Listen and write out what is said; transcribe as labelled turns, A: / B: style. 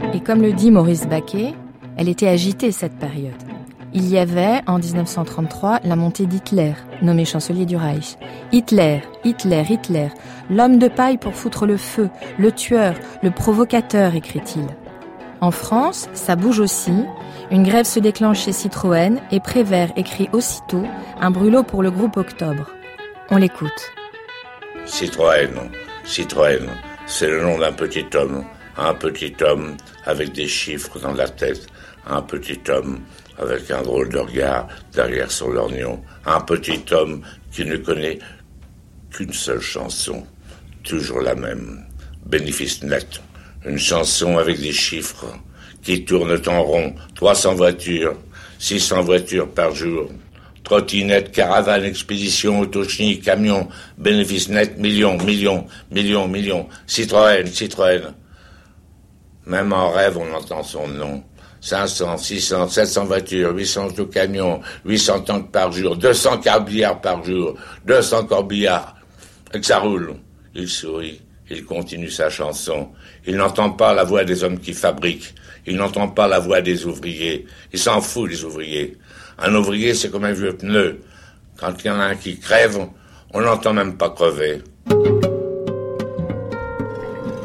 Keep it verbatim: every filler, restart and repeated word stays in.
A: Et comme le dit Maurice Baquet, elle était agitée cette période. Il y avait, en dix-neuf cent trente-trois, la montée d'Hitler, nommé chancelier du Reich. Hitler, Hitler, Hitler, l'homme de paille pour foutre le feu, le tueur, le provocateur, écrit-il. En France, ça bouge aussi. Une grève se déclenche chez Citroën et Prévert écrit aussitôt un brûlot pour le groupe Octobre. On l'écoute.
B: Citroën, Citroën, c'est le nom d'un petit homme. Un petit homme avec des chiffres dans la tête. Un petit homme avec un drôle de regard derrière son lorgnon. Un petit homme qui ne connaît qu'une seule chanson, toujours la même. Bénéfice net. Une chanson avec des chiffres qui tournent en rond. trois cents voitures, six cents voitures par jour. Trottinette, caravane, expédition, auto-chenille, camion. Bénéfice net, millions, millions, millions, millions. Citroën, Citroën. Même en rêve, on entend son nom. cinq cents, six cents, sept cents voitures, huit cents auto-camions, huit cents tanks par jour, deux cents corbillards par jour, deux cents corbillards. Et que ça roule. Il sourit. Il continue sa chanson. Il n'entend pas la voix des hommes qui fabriquent. Il n'entend pas la voix des ouvriers. Il s'en fout des ouvriers. Un ouvrier, c'est comme un vieux pneu. Quand il y en a un qui crève, on n'entend même pas crever.